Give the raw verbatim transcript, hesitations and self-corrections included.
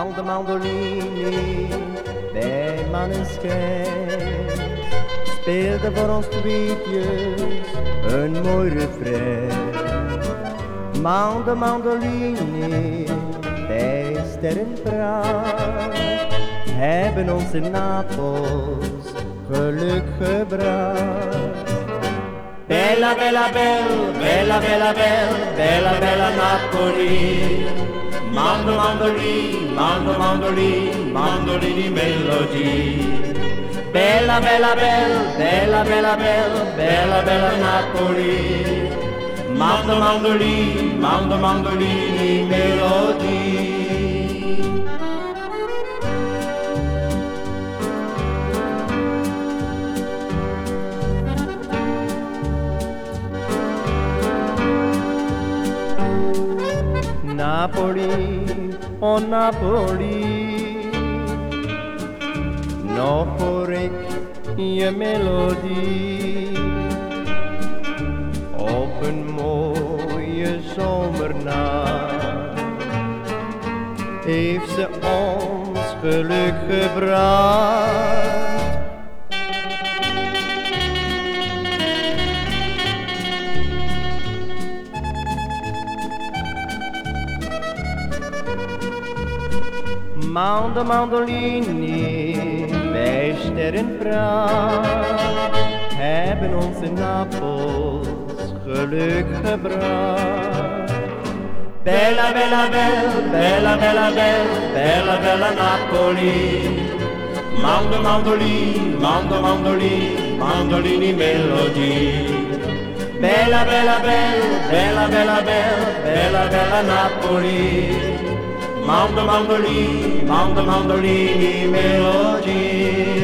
man de mandoline bij maneschijn. Speelde voor ons tweetjes een mooi refrein. Man de mandoline bij sterrenpracht hebben ons in Napels geluk gebracht. Bella, bella, bella, bella, bella, bella, bella, bella Napoli. Mando, mandolin, mando, mandolin, mandolini melodie. Bella, bella, bella, bella, bella, bella, bella, bella Napoli. Mando, mandolin, mando, mandolini melodie. Napoli, oh Napoli, nog hoor ik je melodie. Op een mooie zomernacht heeft ze ons geluk gebracht. Man de mandoline bij sterrenpracht hebben ons in Napels geluk gebracht. Bella, bella, bella, bella, bella, bella, bella, bella Napoli. Man de mandoline, man de mandoline, mandolini melodie. Bella, bella, bella, bella, bella, bella, bella, bella Napoli. Mando mandolini, mando mandolini melodie.